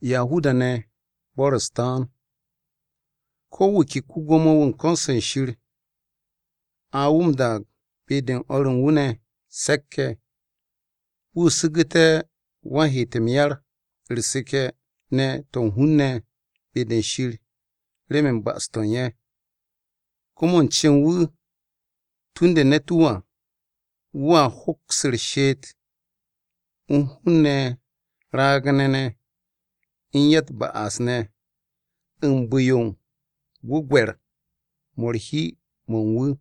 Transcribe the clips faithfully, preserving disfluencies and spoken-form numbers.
Yahuda ne Boris tan ko wuki kugomo wun konsen shir a wumdag bidin orin wune sekke wu sigite wan hitimyar risike ne ton hunne bidin shir remin baston ye kumon cin wu tunde netuwa wa huksir shet un hunne ragnene in yet baasne in buyon wugwer morhi mon wu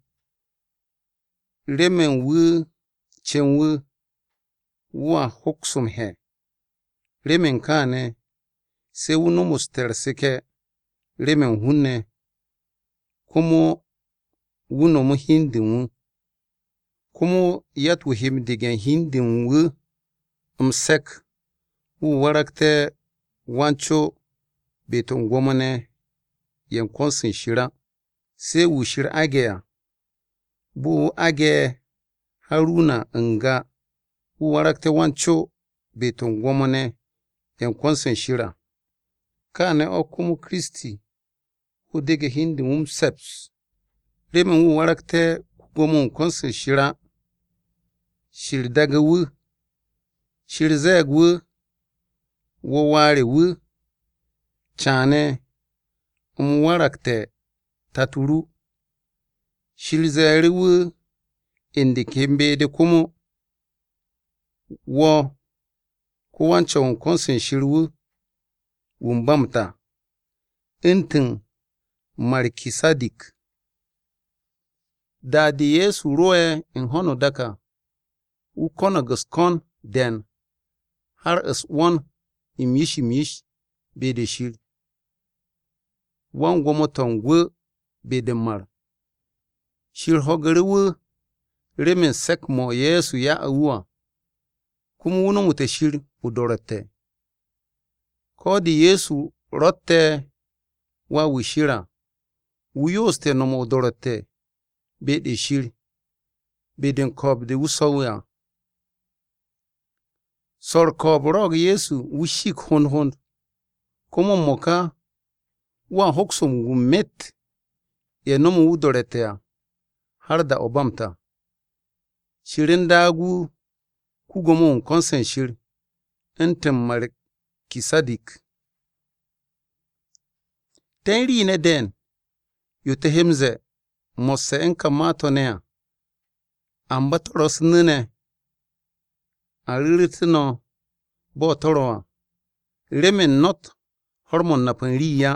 remen wu cin wu wa huksum he remen kane se wunu muster sike remen hunne kumo wuno mu hindin wu kumo yat wuhim digen hindin wu umsek wu warakte wancho beton gomane yen konsin shira se wu shir ageya bu age haruna nga wu warakte wancho beton gomane yen konsin shira kane okumu Kristi wu dege hindin wum seps remen wu warakte gomun konsin shira shir daga wu shir zeg wu wo ware wu chane um warakte taturu shir zeri wu indi kembede kumo wo ku wancho konsin shir wu wun bamta intin Markisadik dadi Yesu roe in hono daka wu kono gaskon den har is won im yishim yish bede shir wan gomoton wu bede mar shir hogari wu remen sek mo Yesu ya awuwa kuma wuno mute shir udorete kodi Yesu rotte wa wishira wuyoste no mo udorete bede shir beden kob de wusowa sor kob rog Yesu wushik hon hon kuma moka wa hoksum wumet ye nomu wudorete har da obamta shirin dagu kugomo konsen shir intin Markisadik tenri ne den yote hemze mosse en kamato ne ambatoros nene ariritino bo torowa remen not hormon na panriya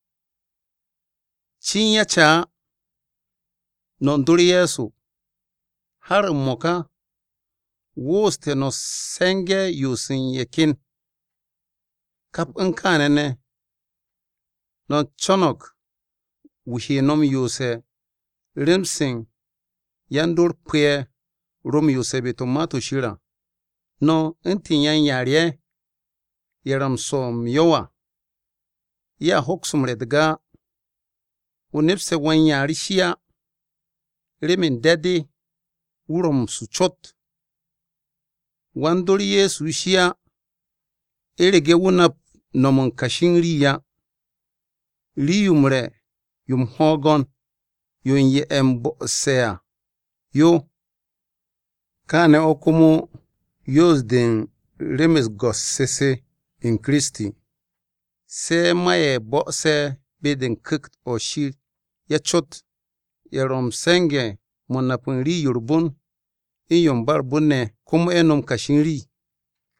cinya cha non dur Yesu har moka woste no senge yusin yekin kap in kanene non chonok wuhinom yuse rimsing yandur pwe rom yuse betomato shira no intin yan yarye yaram som yowa ya hoksum redga unipse wan yari shia remin dade wurom su chot wandur Yesu shia erege wunap nomon kashin riya riyumre yum hogon yon ye embo sea yo kane okumu yos den remes gos sese in Kristi se maye bo se beden kikt o shir ya chot yarom senge monapun ri yurbun in yom bar bunne kuma enom kashin ri